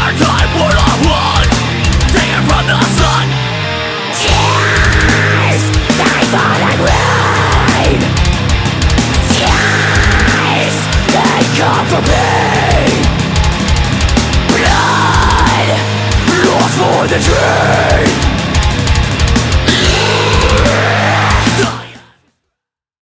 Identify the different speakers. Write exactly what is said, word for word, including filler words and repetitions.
Speaker 1: time for the one, taken from the sun. Tears, they fall and rain. Tears, they come from pain. Blood, lost for the train.